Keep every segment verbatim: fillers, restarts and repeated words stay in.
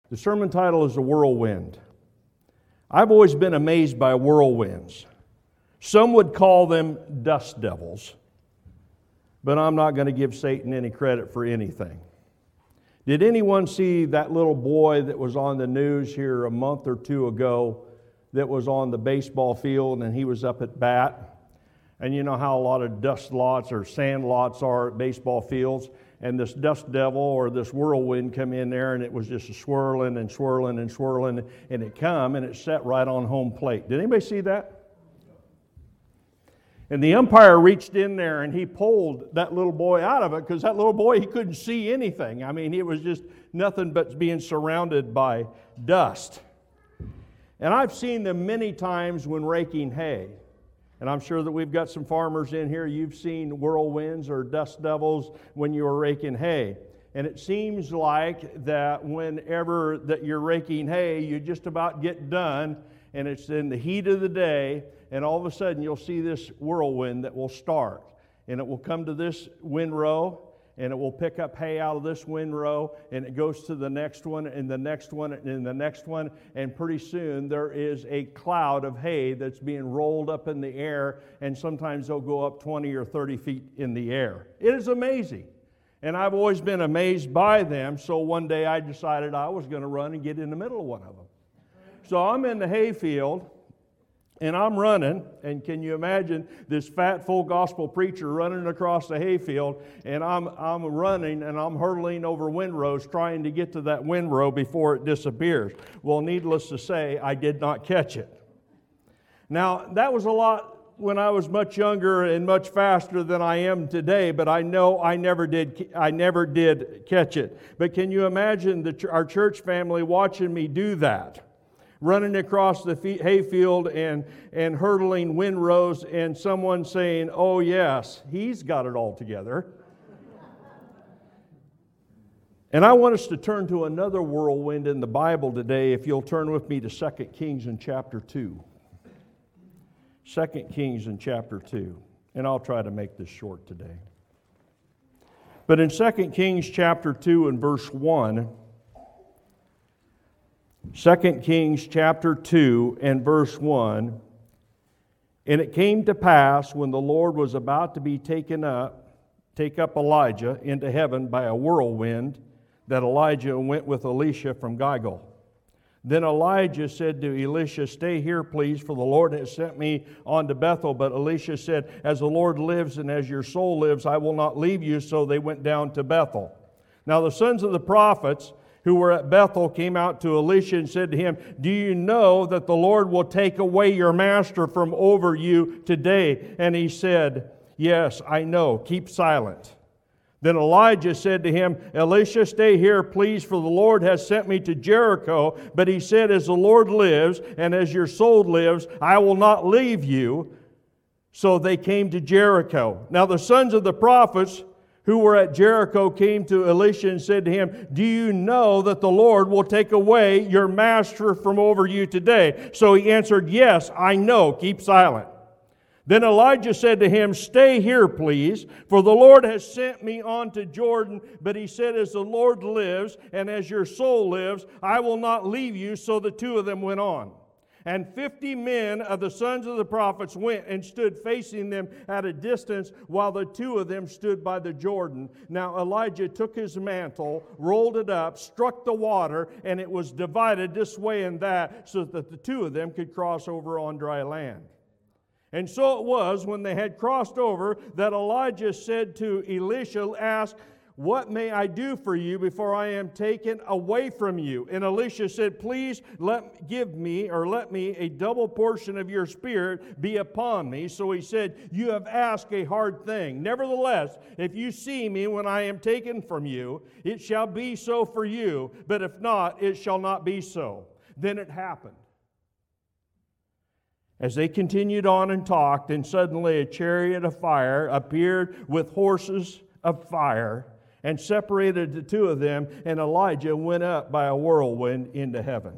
The sermon title is A Whirlwind. I've always been amazed by whirlwinds. Some would call them dust devils, but I'm not going to give Satan any credit for anything. Did anyone see that little boy that was on the news here a month or two ago that was on the baseball field and he was up at bat? And you know how a lot of dust lots or sand lots are at baseball fields? And this dust devil or this whirlwind come in there and it was just swirling and swirling and swirling, and it come and it set right on home plate. Did anybody see that? And the umpire reached in there and he pulled that little boy out of it because that little boy, he couldn't see anything. I mean, it was just nothing but being surrounded by dust. And I've seen them many times when raking hay. And I'm sure that we've got some farmers in here, you've seen whirlwinds or dust devils when you were raking hay. And it seems like that whenever that you're raking hay, you just about get done, and it's in the heat of the day, and all of a sudden you'll see this whirlwind that will start. And it will come to this windrow, and it will pick up hay out of this windrow, and it goes to the next one, and the next one, and the next one, and pretty soon there is a cloud of hay that's being rolled up in the air, and sometimes they'll go up twenty or thirty feet in the air. It is amazing, and I've always been amazed by them, so one day I decided I was going to run and get in the middle of one of them. So I'm in the hay field, and I'm running, and can you imagine this fat, full gospel preacher running across the hayfield, and I'm I'm running, and I'm hurtling over windrows trying to get to that windrow before it disappears. Well, needless to say, I did not catch it. Now, that was a lot when I was much younger and much faster than I am today, but I know I never did I never did catch it. But can you imagine the, our church family watching me do that? Running across the hayfield and, and hurdling windrows, and someone saying, oh yes, he's got it all together. And I want us to turn to another whirlwind in the Bible today, if you'll turn with me to Second Kings in chapter two. Second Kings in chapter two. And I'll try to make this short today. But in Second Kings chapter two and verse one, Second Kings chapter two and verse one, and it came to pass when the Lord was about to be taken up, take up Elijah into heaven by a whirlwind, that Elijah went with Elisha from Gilgal. Then Elijah said to Elisha, stay here, please, for the Lord has sent me on to Bethel. But Elisha said, as the Lord lives and as your soul lives, I will not leave you. So they went down to Bethel. Now the sons of the prophets who were at Bethel came out to Elisha and said to him, do you know that the Lord will take away your master from over you today? And he said, yes, I know. Keep silent. Then Elijah said to him, Elisha, stay here, please, for the Lord has sent me to Jericho. But he said, as the Lord lives and as your soul lives, I will not leave you. So they came to Jericho. Now the sons of the prophets who were at Jericho came to Elisha and said to him, do you know that the Lord will take away your master from over you today? So he answered, yes, I know. Keep silent. Then Elijah said to him, stay here, please, for the Lord has sent me on to Jordan. But he said, as the Lord lives and as your soul lives, I will not leave you. So the two of them went on. And fifty men of the sons of the prophets went and stood facing them at a distance, while the two of them stood by the Jordan. Now Elijah took his mantle, rolled it up, struck the water, and it was divided this way and that, so that the two of them could cross over on dry land. And so it was, when they had crossed over, that Elijah said to Elisha, ask, what may I do for you before I am taken away from you? And Elisha said, please let give me, or let me, a double portion of your spirit be upon me. So he said, you have asked a hard thing. Nevertheless, if you see me when I am taken from you, it shall be so for you. But if not, it shall not be so. Then it happened, as they continued on and talked, and suddenly a chariot of fire appeared with horses of fire, and separated the two of them, and Elijah went up by a whirlwind into heaven.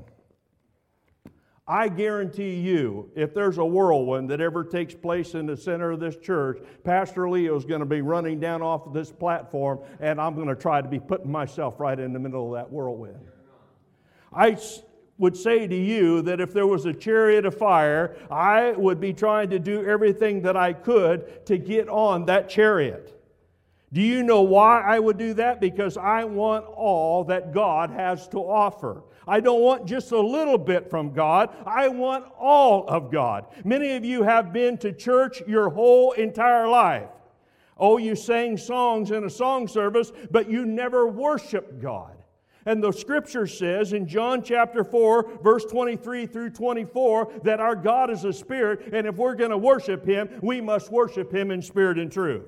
I guarantee you, if there's a whirlwind that ever takes place in the center of this church, Pastor Leo is going to be running down off of this platform, and I'm going to try to be putting myself right in the middle of that whirlwind. I s- would say to you that if there was a chariot of fire, I would be trying to do everything that I could to get on that chariot. Do you know why I would do that? Because I want all that God has to offer. I don't want just a little bit from God. I want all of God. Many of you have been to church your whole entire life. Oh, you sang songs in a song service, but you never worshiped God. And the Scripture says in John chapter four, verse twenty-three through twenty-four, that our God is a spirit, and if we're going to worship Him, we must worship Him in spirit and truth.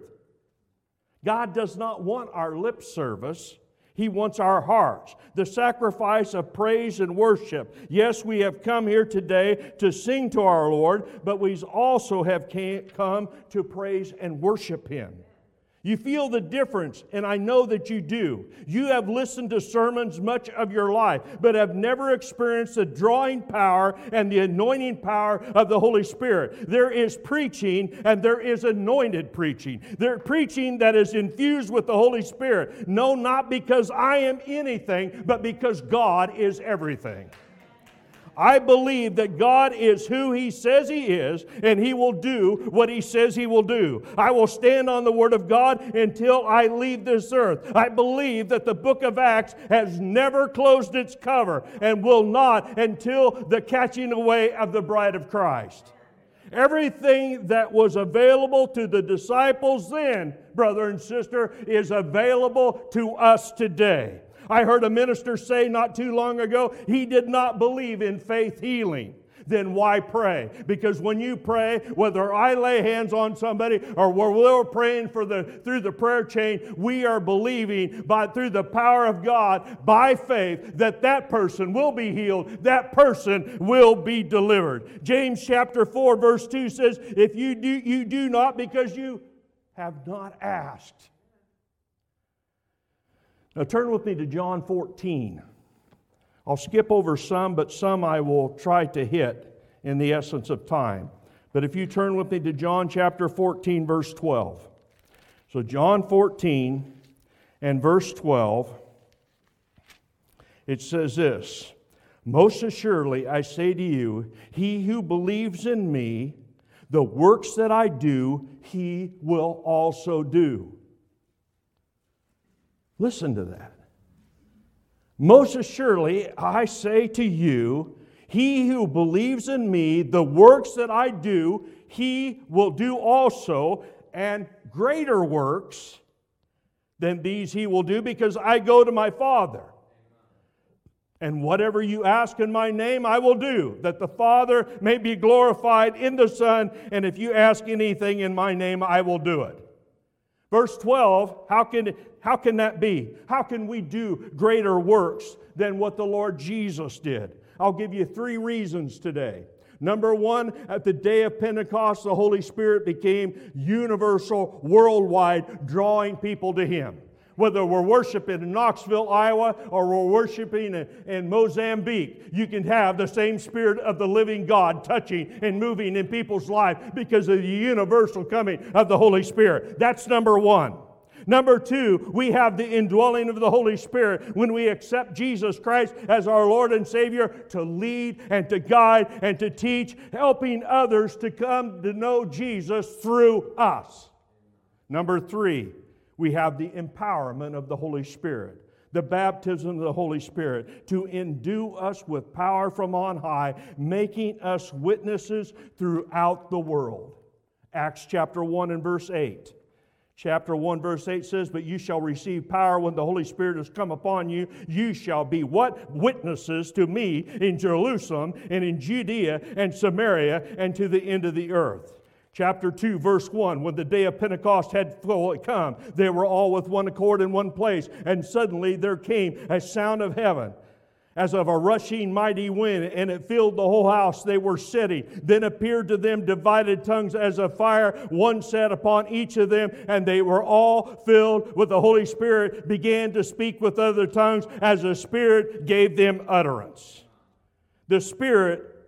God does not want our lip service. He wants our hearts, the sacrifice of praise and worship. Yes, we have come here today to sing to our Lord, but we also have come to praise and worship Him. You feel the difference, and I know that you do. You have listened to sermons much of your life, but have never experienced the drawing power and the anointing power of the Holy Spirit. There is preaching, and there is anointed preaching. There preaching that is infused with the Holy Spirit. No, not because I am anything, but because God is everything. I believe that God is who He says He is, and He will do what He says He will do. I will stand on the Word of God until I leave this earth. I believe that the book of Acts has never closed its cover and will not until the catching away of the bride of Christ. Everything that was available to the disciples then, brother and sister, is available to us today. I heard a minister say not too long ago, he did not believe in faith healing. Then why pray? Because when you pray, whether I lay hands on somebody or we're praying for the through the prayer chain, we are believing by through the power of God, by faith, that that person will be healed, that person will be delivered. James chapter four verse two says, if you do, you do not because you have not asked. Now turn with me to John fourteen. I'll skip over some, but some I will try to hit in the essence of time. But if you turn with me to John chapter fourteen, verse twelve. So John fourteen and verse twelve, it says this, most assuredly I say to you, he who believes in me, the works that I do, he will also do. Listen to that. Most assuredly, I say to you, he who believes in me, the works that I do, he will do also, and greater works than these he will do, because I go to my Father. And whatever you ask in my name, I will do, that the Father may be glorified in the Son, and if you ask anything in my name, I will do it. Verse twelve, how can, how can that be? How can we do greater works than what the Lord Jesus did? I'll give you three reasons today. Number one, at the day of Pentecost, the Holy Spirit became universal, worldwide, drawing people to Him. Whether we're worshiping in Knoxville, Iowa, or we're worshiping in, in Mozambique, you can have the same Spirit of the living God touching and moving in people's life because of the universal coming of the Holy Spirit. That's number one. Number two, we have the indwelling of the Holy Spirit when we accept Jesus Christ as our Lord and Savior to lead and to guide and to teach, helping others to come to know Jesus through us. Number three, we have the empowerment of the Holy Spirit, the baptism of the Holy Spirit, to endue us with power from on high, making us witnesses throughout the world. Acts chapter one and verse eight. Chapter one verse eight says, but you shall receive power when the Holy Spirit has come upon you. You shall be what? Witnesses to me in Jerusalem and in Judea and Samaria and to the end of the earth. Chapter two, verse one, when the day of Pentecost had fully come, they were all with one accord in one place, and suddenly there came a sound of heaven, as of a rushing mighty wind, and it filled the whole house they were sitting. Then appeared to them divided tongues as of fire, one sat upon each of them, and they were all filled with the Holy Spirit, began to speak with other tongues as the Spirit gave them utterance. The Spirit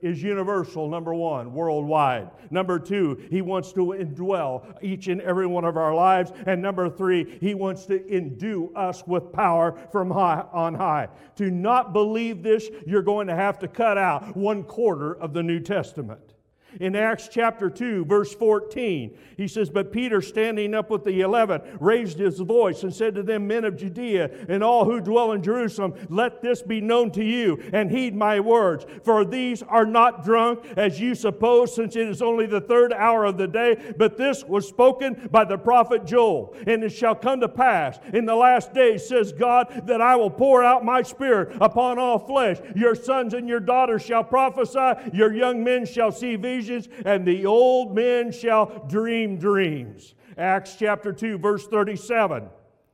is universal, number one, worldwide. Number two, He wants to indwell each and every one of our lives. And number three, He wants to endue us with power from high on high. To not believe this, you're going to have to cut out one quarter of the New Testament. In Acts chapter two, verse fourteen, he says, "But Peter, standing up with the eleven, raised his voice and said to them, 'Men of Judea and all who dwell in Jerusalem, let this be known to you, and heed my words. For these are not drunk, as you suppose, since it is only the third hour of the day. But this was spoken by the prophet Joel. And it shall come to pass in the last days, says God, that I will pour out my Spirit upon all flesh. Your sons and your daughters shall prophesy, your young men shall see visions, and the old men shall dream dreams.'" Acts chapter two, verse thirty-seven.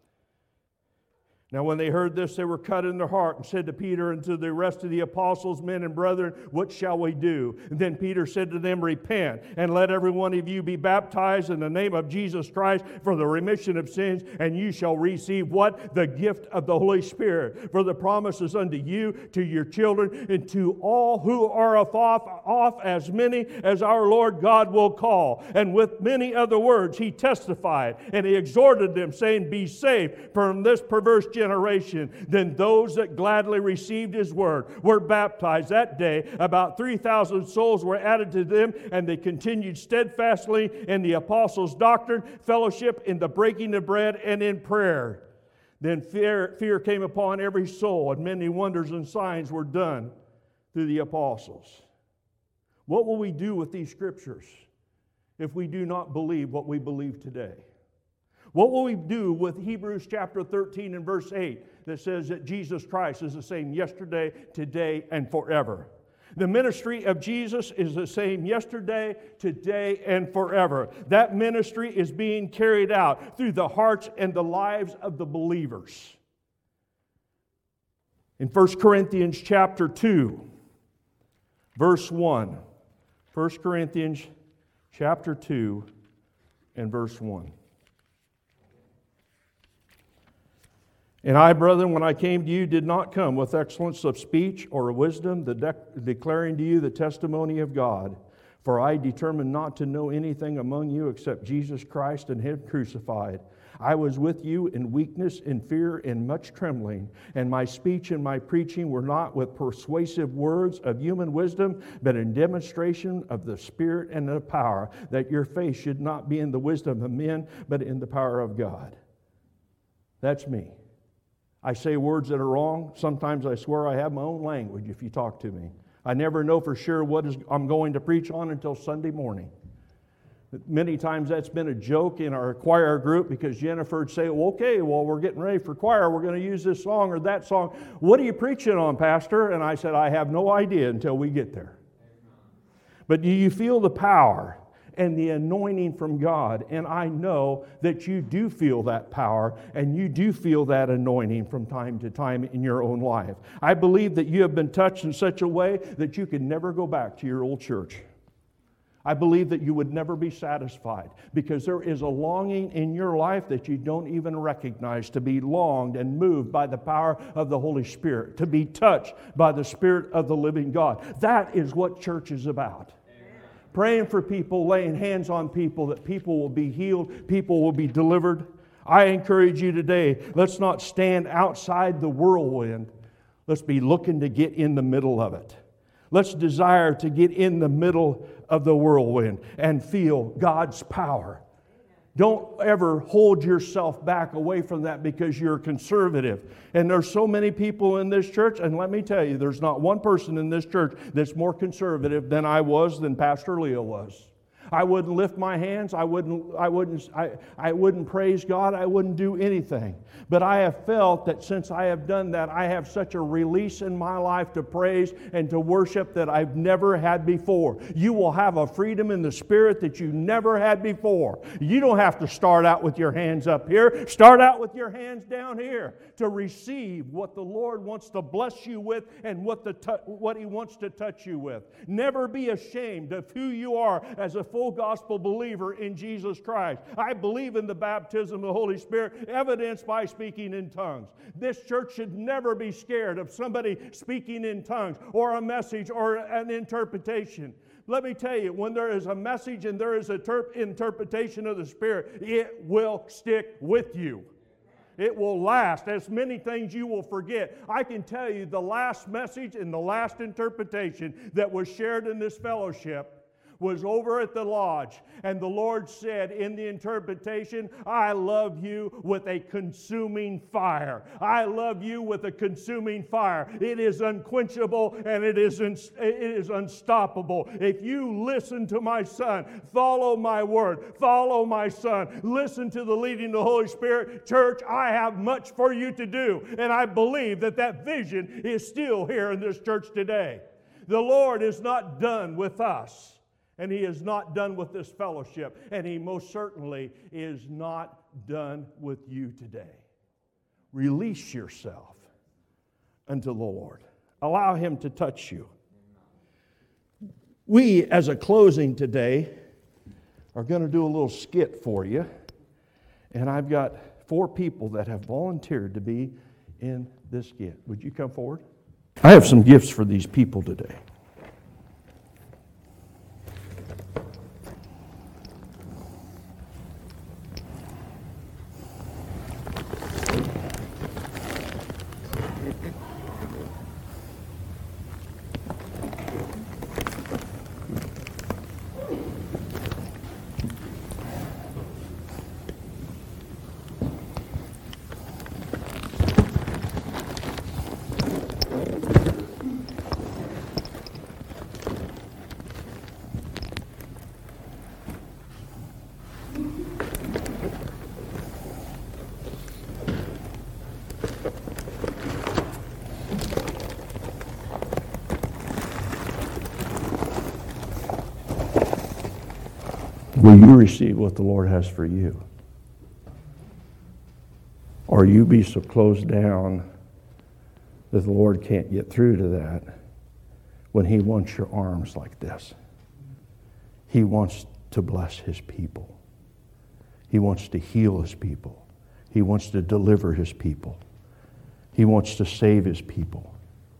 "Now when they heard this, they were cut in their heart and said to Peter and to the rest of the apostles, 'Men and brethren, what shall we do?' And then Peter said to them, 'Repent, and let every one of you be baptized in the name of Jesus Christ for the remission of sins, and you shall receive,' what? The gift of the Holy Spirit. For the promise is unto you, to your children, and to all who are afar off, as many as our Lord God will call." And with many other words he testified, and he exhorted them, saying, "Be saved from this perverse generation." Then those that gladly received his word were baptized. That day about three thousand souls were added to them, and they continued steadfastly in the apostles' doctrine, fellowship, in the breaking of bread, and in prayer. Then fear, fear came upon every soul, and many wonders and signs were done through the apostles. What will we do with these scriptures if we do not believe what we believe today? What will we do with Hebrews chapter thirteen and verse eight that says that Jesus Christ is the same yesterday, today, and forever? The ministry of Jesus is the same yesterday, today, and forever. That ministry is being carried out through the hearts and the lives of the believers. In First Corinthians chapter two, verse one. First Corinthians chapter two and verse one. "And I, brethren, when I came to you, did not come with excellence of speech or wisdom, the de- declaring to you the testimony of God. For I determined not to know anything among you except Jesus Christ and Him crucified. I was with you in weakness, in fear, in much trembling. And my speech and my preaching were not with persuasive words of human wisdom, but in demonstration of the Spirit and of power, that your faith should not be in the wisdom of men, but in the power of God." That's me. I say words that are wrong. Sometimes I swear I have my own language if you talk to me. I never know for sure what is, I'm going to preach on until Sunday morning. Many times that's been a joke in our choir group, because Jennifer would say, well, okay, well, we're getting ready for choir. We're going to use this song or that song. What are you preaching on, Pastor? And I said, I have no idea until we get there. But do you feel the power and the anointing from God? And I know that you do feel that power and you do feel that anointing from time to time in your own life. I believe that you have been touched in such a way that you can never go back to your old church. I believe that you would never be satisfied, because there is a longing in your life that you don't even recognize, to be longed and moved by the power of the Holy Spirit, to be touched by the Spirit of the living God. That is what church is about. Praying for people, laying hands on people, that people will be healed, people will be delivered. I encourage you today, let's not stand outside the whirlwind. Let's be looking to get in the middle of it. Let's desire to get in the middle of the whirlwind and feel God's power. Don't ever hold yourself back away from that because you're conservative. And there's so many people in this church, and let me tell you, there's not one person in this church that's more conservative than I was, than Pastor Leo was. I wouldn't lift my hands. I wouldn't, I wouldn't, I, I wouldn't praise God. I wouldn't do anything. But I have felt that since I have done that, I have such a release in my life to praise and to worship that I've never had before. You will have a freedom in the Spirit that you never had before. You don't have to start out with your hands up here. Start out with your hands down here to receive what the Lord wants to bless you with and what, the tu- what He wants to touch you with. Never be ashamed of who you are as a full gospel believer in Jesus Christ. I believe in the baptism of the Holy Spirit, evidenced by speaking in tongues. This church should never be scared of somebody speaking in tongues or a message or an interpretation. Let me tell you, when there is a message and there is an terp- interpretation of the Spirit, it will stick with you. It will last. There's many things you will forget. I can tell you the last message and the last interpretation that was shared in this fellowship was over at the lodge. And the Lord said in the interpretation, I love you with a consuming fire. I love you with a consuming fire. It is unquenchable and it is, un- it is unstoppable. If you listen to my Son, follow my word, follow my Son, listen to the leading of the Holy Spirit, church, I have much for you to do. And I believe that that vision is still here in this church today. The Lord is not done with us. And He is not done with this fellowship. And He most certainly is not done with you today. Release yourself unto the Lord. Allow Him to touch you. We, as a closing today, are going to do a little skit for you. And I've got four people that have volunteered to be in this skit. Would you come forward? I have some gifts for these people today. Will you receive what the Lord has for you? Or you be so closed down that the Lord can't get through to that when He wants your arms like this? He wants to bless His people. He wants to heal His people. He wants to deliver His people. He wants to save His people.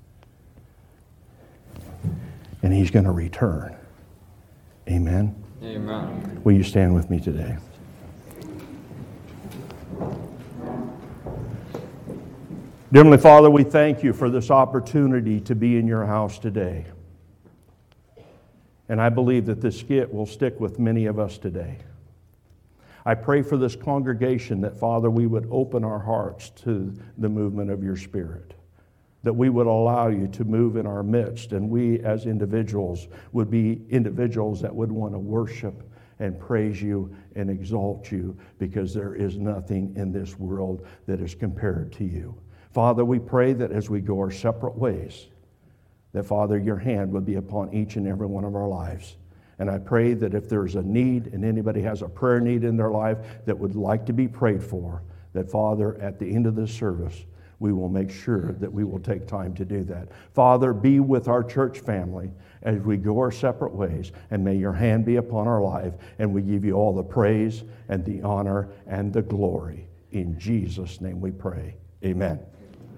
And He's going to return. Amen. Amen. Will you stand with me today? Dear Heavenly Father, we thank You for this opportunity to be in Your house today. And I believe that this skit will stick with many of us today. I pray for this congregation that, Father, we would open our hearts to the movement of Your Spirit, that we would allow You to move in our midst, and we as individuals would be individuals that would want to worship and praise You and exalt You, because there is nothing in this world that is compared to You. Father, we pray that as we go our separate ways, that, Father, Your hand would be upon each and every one of our lives. And I pray that if there's a need and anybody has a prayer need in their life that would like to be prayed for, that, Father, at the end of this service, we will make sure that we will take time to do that. Father, be with our church family as we go our separate ways, and may Your hand be upon our life, and we give You all the praise and the honor and the glory. In Jesus' name we pray. Amen.